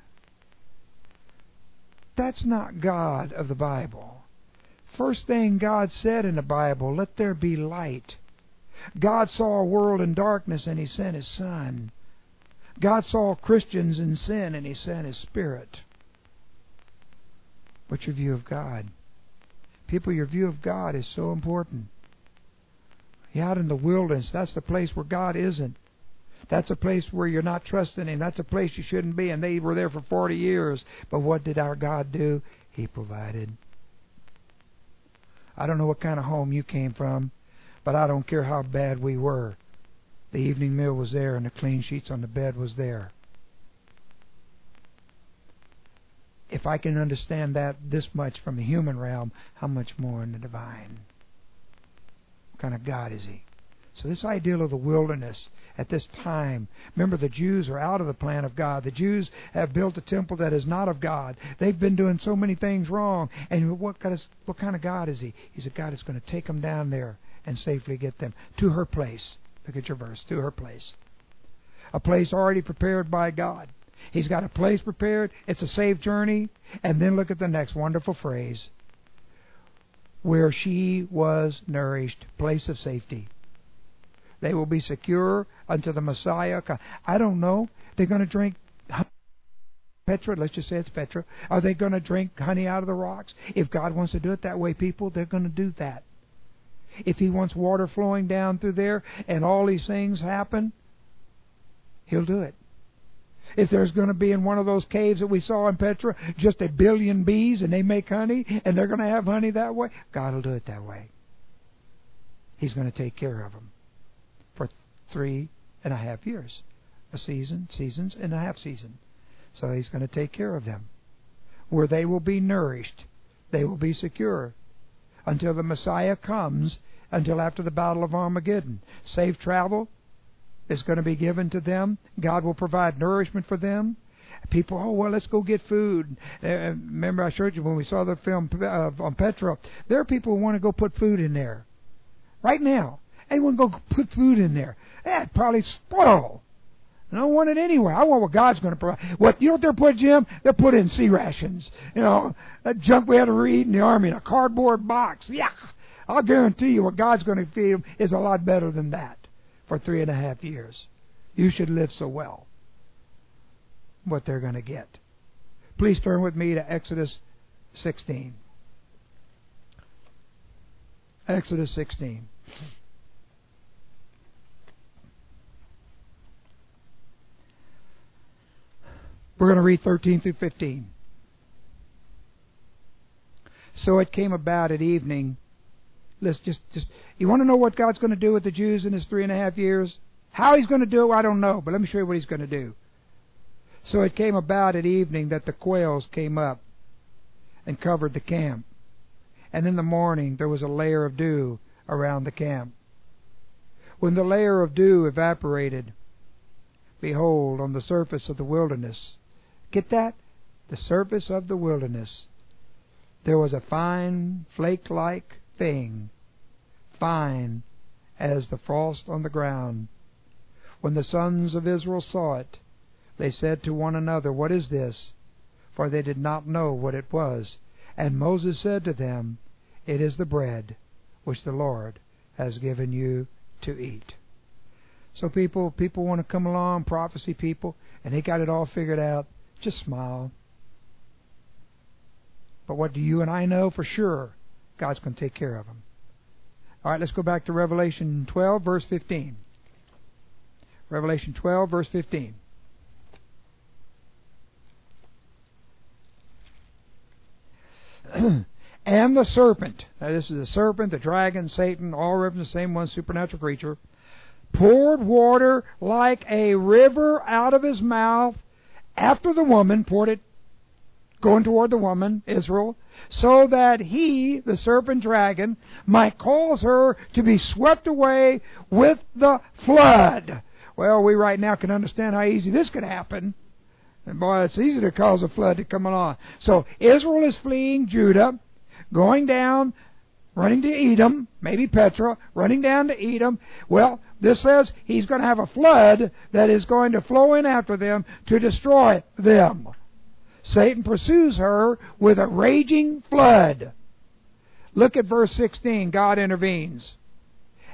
That's not God of the Bible. First thing God said in the Bible, let there be light. God saw a world in darkness and He sent His Son. God saw Christians in sin and He sent His Spirit. What's your view of God? People, your view of God is so important. You're out in the wilderness. That's the place where God isn't. That's a place where you're not trusting Him. That's a place you shouldn't be. And they were there for forty years. But what did our God do? He provided. I don't know what kind of home you came from, but I don't care how bad we were. The evening meal was there and the clean sheets on the bed was there. If I can understand that this much from the human realm, how much more in the divine? What kind of God is He? So this ideal of the wilderness at this time, remember the Jews are out of the plan of God. The Jews have built a temple that is not of God. They've been doing so many things wrong. And what kind of, what kind of God is He? He's a God that's going to take them down there and safely get them to her place. Look at your verse, to her place. A place already prepared by God. He's got a place prepared. It's a safe journey. And then look at the next wonderful phrase. Where she was nourished, place of safety. They will be secure until the Messiah comes. I don't know. They're going to drink Petra. Let's just say it's Petra. Are they going to drink honey out of the rocks? If God wants to do it that way, people, they're going to do that. If He wants water flowing down through there and all these things happen, He'll do it. If there's going to be in one of those caves that we saw in Petra just a billion bees and they make honey and they're going to have honey that way, God will do it that way. He's going to take care of them for three and a half years. A season, seasons, and a half season. So He's going to take care of them. Where they will be nourished. They will be secure. Until the Messiah comes, until after the Battle of Armageddon. Safe travel is going to be given to them. God will provide nourishment for them. People, oh, well, let's go get food. Uh, remember I showed you when we saw the film uh, on Petra, there are people who want to go put food in there. Right now. They want to go put food in there. That'd probably spoil. I don't want it anywhere. I want what God's going to provide. What, you know what they're putting, Jim? They're putting sea rations. You know, that junk we had to eat in the army in a cardboard box. Yuck. I'll guarantee you what God's going to feed them is a lot better than that for three and a half years. You should live so well. What they're going to get. Please turn with me to Exodus sixteen. Exodus sixteen. We're going to read thirteen through fifteen. So it came about at evening. Let's just, just, you want to know what God's going to do with the Jews in His three and a half years? How He's going to do it, I don't know, but let me show you what He's going to do. So it came about at evening that the quails came up and covered the camp. And in the morning there was a layer of dew around the camp. When the layer of dew evaporated, behold, on the surface of the wilderness, get that? The surface of the wilderness, there was a fine flake-like thing, fine as the frost on the ground. When the sons of Israel saw it, they said to one another, what is this? For they did not know what it was. And Moses said to them, it is the bread which the Lord has given you to eat. So people, people want to come along, prophecy people, and they got it all figured out. Just smile. But what do you and I know for sure? God's going to take care of them. All right, let's go back to Revelation twelve, verse fifteen. Revelation twelve, verse fifteen. And the serpent, now this is the serpent, the dragon, Satan, all reference the same one supernatural creature, poured water like a river out of his mouth after the woman, poured it going toward the woman, Israel, so that he, the serpent dragon, might cause her to be swept away with the flood. Well, we right now can understand how easy this could happen. And boy, it's easy to cause a flood to come along. So Israel is fleeing Judah, going down, running to Edom, maybe Petra, running down to Edom. Well, this says he's going to have a flood that is going to flow in after them to destroy them. Satan pursues her with a raging flood. Look at verse sixteen. God intervenes.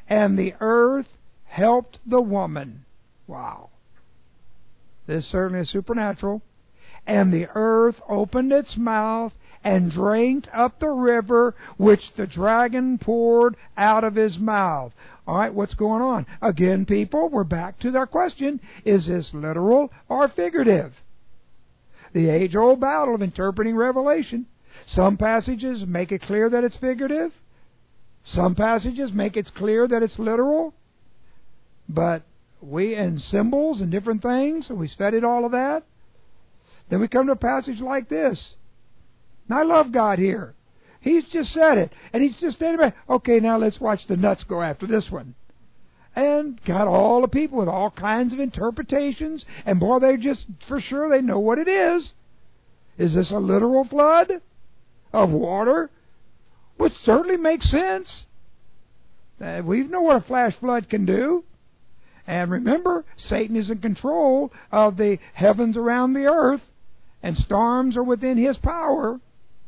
and the earth helped the woman. Wow. This certainly is supernatural. And the earth opened its mouth and drained up the river which the dragon poured out of his mouth. All right, what's going on? Again, people, we're back to our question. Is this literal or figurative? The age-old battle of interpreting Revelation. Some passages make it clear that it's figurative. Some passages make it clear that it's literal. But we, in symbols and different things, we studied all of that. Then we come to a passage like this. Now, I love God here. He's just said it. And He's just standing back. Okay, now let's watch the nuts go after this one. And got all the people with all kinds of interpretations. And boy, they just, for sure, they know what it is. Is this a literal flood of water? Which certainly makes sense. Uh, we know what a flash flood can do. And remember, Satan is in control of the heavens around the earth. And storms are within his power.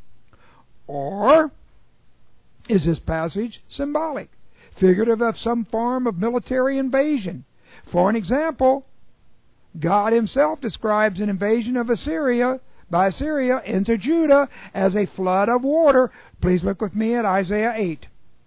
Or is this passage symbolic, figurative of some form of military invasion? For an example, God Himself describes an invasion of Assyria by Assyria into Judah as a flood of water. Please look with me at Isaiah eight.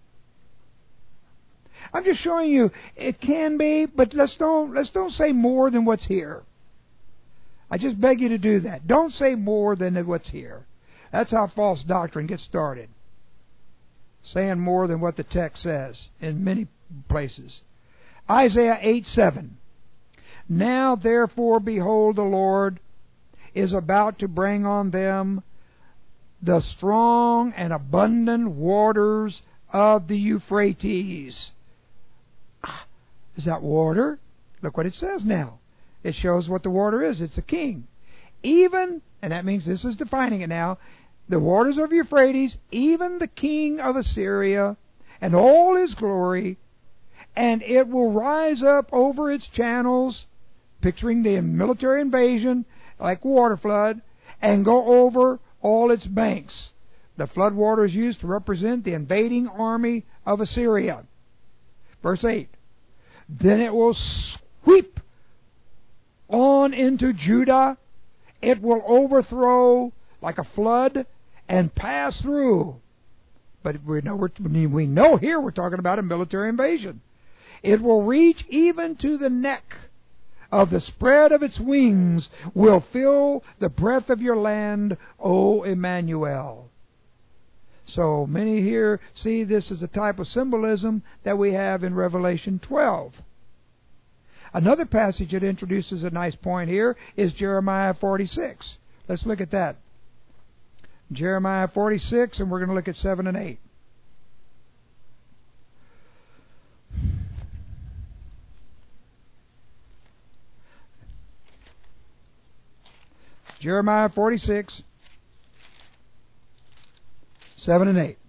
I'm just showing you it can be, but let's don't let's don't say more than what's here. I just beg you to do that. Don't say more than what's here. That's how false doctrine gets started. Saying more than what the text says in many places. Isaiah eight seven. Now therefore, behold, the Lord is about to bring on them the strong and abundant waters of the Euphrates. Is that water? Look what it says now. It shows what the water is. It's a king. Even, and that means this is defining it now, the waters of Euphrates, even the king of Assyria, and all his glory, and it will rise up over its channels, picturing the military invasion, like water flood, and go over all its banks. The flood water is used to represent the invading army of Assyria. Verse eight. Then it will sweep on into Judah. It will overthrow like a flood and pass through. But we know, we're, we know here we're talking about a military invasion. It will reach even to the neck. Of the spread of its wings will fill the breadth of your land, O Emmanuel. So many here see this as a type of symbolism that we have in Revelation twelve. Another passage that introduces a nice point here is Jeremiah forty-six. Let's look at that. Jeremiah forty-six, and we're going to look at seven and eight. Jeremiah forty-six, seven and eight.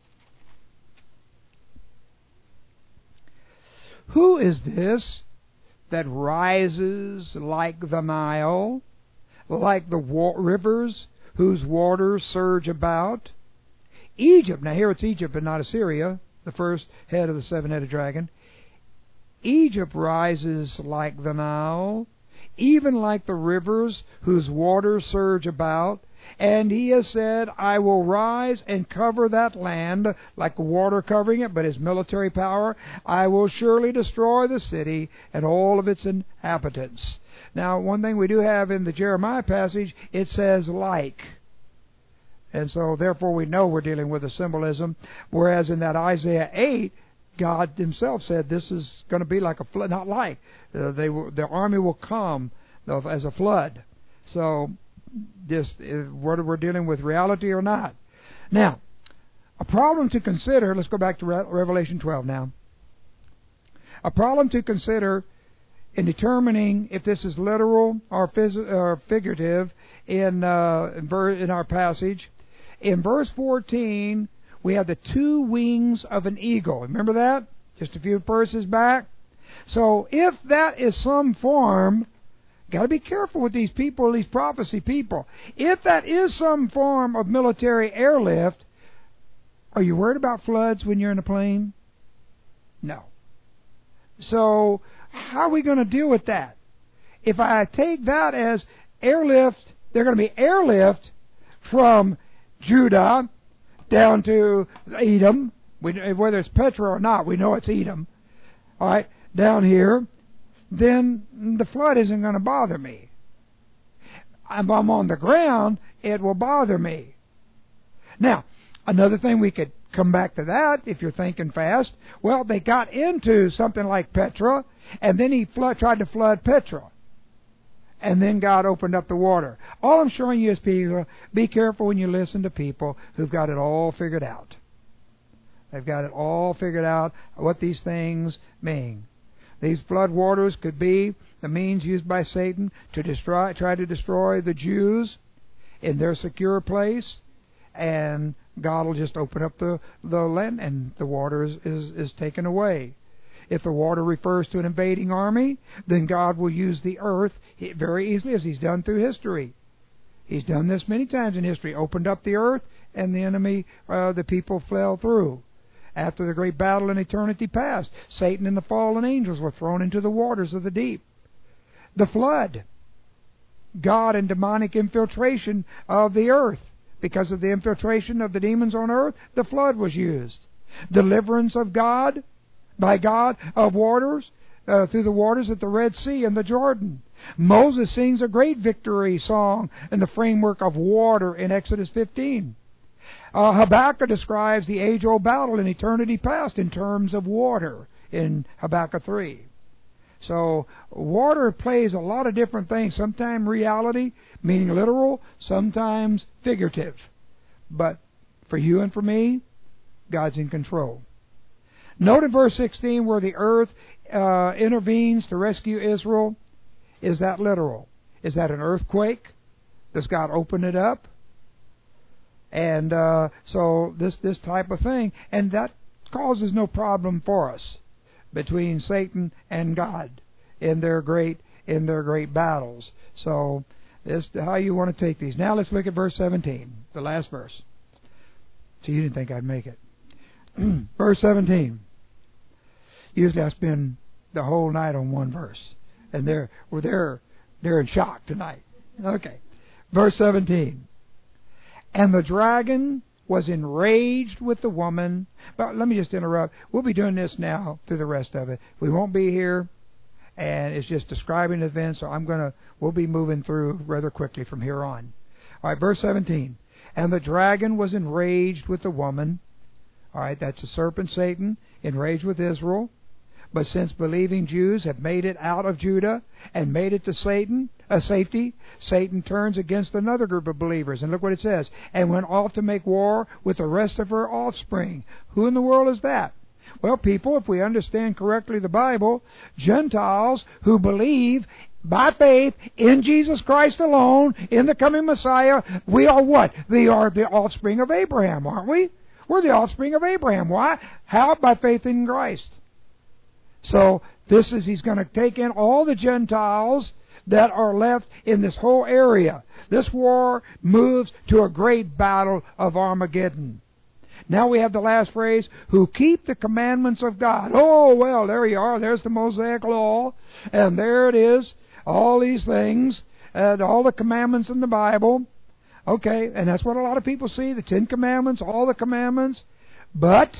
Who is this that rises like the Nile, like the wa- rivers whose waters surge about? Egypt, now here it's Egypt and not Assyria, the first head of the seven-headed dragon. Egypt rises like the Nile, even like the rivers whose waters surge about. And He has said, I will rise and cover that land like water covering it, but His military power. I will surely destroy the city and all of its inhabitants. Now, one thing we do have in the Jeremiah passage, it says like. And so, therefore, we know we're dealing with a symbolism. Whereas in that Isaiah eight, God Himself said this is going to be like a flood, not like. Uh, they will, the army will come as a flood. So, this whether we're dealing with reality or not. Now, a problem to consider. Let's go back to Re- Revelation twelve now. A problem to consider in determining if this is literal or, phys- or figurative in uh, in, ver- in our passage. In verse fourteen, we have the two wings of an eagle. Remember that? Just a few verses back. So if that is some form, got to be careful with these people, these prophecy people. If that is some form of military airlift, are you worried about floods when you're in a plane? No. So how are we going to deal with that? If I take that as airlift, they're going to be airlift from Judah down to Edom. We, whether it's Petra or not, we know it's Edom. All right, down here, then the flood isn't going to bother me. If I'm on the ground, it will bother me. Now, another thing, we could come back to that if you're thinking fast. Well, they got into something like Petra, and then he flood, tried to flood Petra. And then God opened up the water. All I'm showing you is, people, be careful when you listen to people who've got it all figured out. They've got it all figured out what these things mean. These flood waters could be the means used by Satan to destroy, try to destroy the Jews in their secure place, and God will just open up the, the land, and the water is, is, is taken away. If the water refers to an invading army, then God will use the earth very easily, as He's done through history. He's done this many times in history. Opened up the earth, and the enemy, uh, the people fell through. After the great battle in eternity past, Satan and the fallen angels were thrown into the waters of the deep. The flood, God and demonic infiltration of the earth. Because of the infiltration of the demons on earth, the flood was used. Deliverance of God, by God, of waters, uh, through the waters at the Red Sea and the Jordan. Moses sings a great victory song in the framework of water in Exodus fifteen. Uh, Habakkuk describes the age-old battle in eternity past in terms of water in Habakkuk three. So water plays a lot of different things. Sometimes reality, meaning literal, sometimes figurative. But for you and for me, God's in control. Note in verse sixteen where the earth uh, intervenes to rescue Israel. Is that literal? Is that an earthquake? Does God open it up? And uh, so this this type of thing, and that causes no problem for us between Satan and God in their great in their great battles. So this is how you want to take these. Now let's look at verse seventeen, the last verse. So you didn't think I'd make it. Verse seventeen. Usually I spend the whole night on one verse, and they're well, they're they're in shock tonight. Okay, verse seventeen. And the dragon was enraged with the woman. But let me just interrupt. We'll be doing this now through the rest of it. We won't be here, and it's just describing events. So I'm gonna. We'll be moving through rather quickly from here on. All right, verse seventeen. And the dragon was enraged with the woman. All right, that's the serpent, Satan, enraged with Israel. But since believing Jews have made it out of Judah and made it to Satan, a safety, Satan turns against another group of believers. And look what it says. And went off to make war with the rest of her offspring. Who in the world is that? Well, people, if we understand correctly the Bible, Gentiles who believe by faith in Jesus Christ alone, in the coming Messiah, we are what? We are the offspring of Abraham, aren't we? We're the offspring of Abraham. Why? How? By faith in Christ. So this is, he's going to take in all the Gentiles that are left in this whole area. This war moves to a great battle of Armageddon. Now we have the last phrase, who keep the commandments of God. Oh, well, there you are. There's the Mosaic Law. And there it is. All these things. And all the commandments in the Bible. Okay, and that's what a lot of people see. The Ten Commandments, all the commandments. But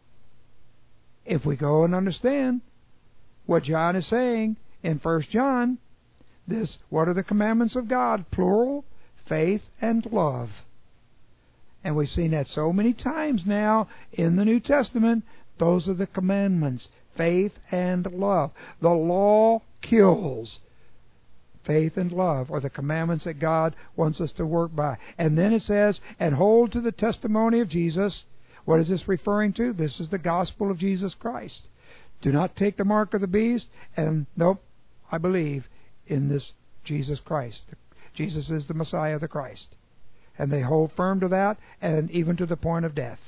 if we go and understand what John is saying in First John, this, what are the commandments of God? Plural, faith and love. And we've seen that so many times now in the New Testament. Those are the commandments, faith and love. The law kills. Faith and love are the commandments that God wants us to work by. And then it says, and hold to the testimony of Jesus. What is this referring to? This is the gospel of Jesus Christ. Do not take the mark of the beast. And nope, I believe in this Jesus Christ. Jesus is the Messiah, the Christ. And they hold firm to that, and even to the point of death.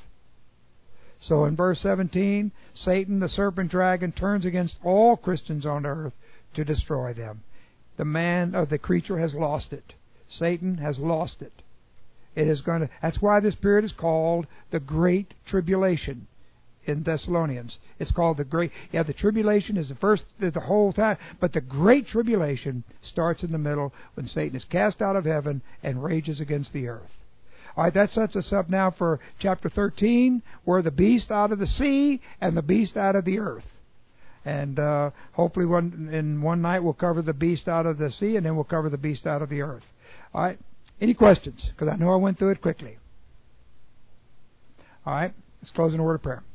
So in verse seventeen, Satan, the serpent dragon, turns against all Christians on earth to destroy them. The man or the creature has lost it. Satan has lost it. It is going to. That's why this period is called the Great Tribulation in Thessalonians. It's called the great. Yeah, the tribulation is the first, the whole time, but the great tribulation starts in the middle when Satan is cast out of heaven and rages against the earth. All right, that sets us up now for chapter thirteen, where the beast out of the sea and the beast out of the earth. And uh, hopefully one in one night we'll cover the beast out of the sea, and then we'll cover the beast out of the earth. All right, any questions? Because I know I went through it quickly. All right, let's close in a word of prayer.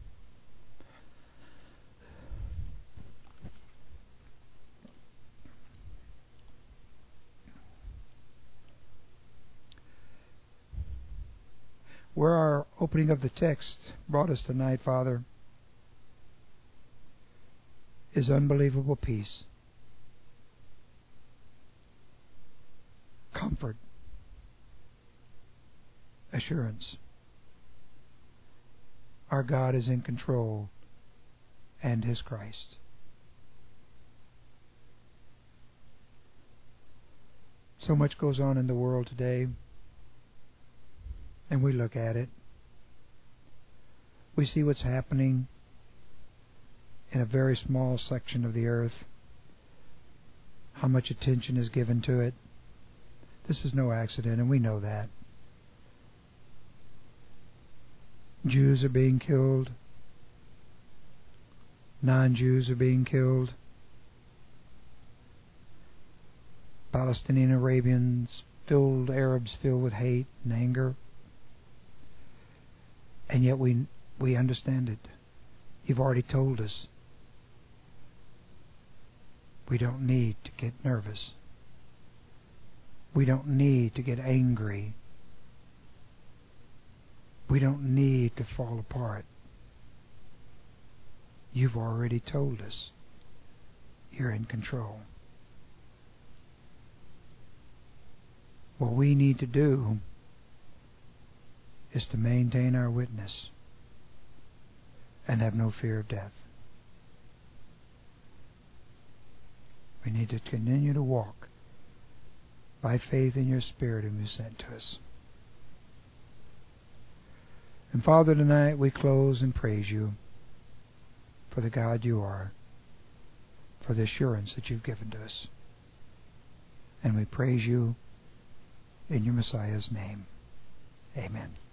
Where our opening of the text brought us tonight, Father, is unbelievable peace, comfort, assurance. Our God is in control, and His Christ. So much goes on in the world today, and we look at it. We see what's happening in a very small section of the earth, how much attention is given to it. This is no accident, and we know that. Jews are being killed. Non-Jews are being killed. Palestinian Arabians, filled Arabs filled with hate and anger. And yet we we understand it. You've already told us. We don't need to get nervous. We don't need to get angry. We don't need to fall apart. You've already told us you're in control. What we need to do is to maintain our witness and have no fear of death. We need to continue to walk by faith in your Spirit whom you sent to us. And Father, tonight we close and praise you for the God you are, for the assurance that you've given to us. And we praise you in your Messiah's name. Amen.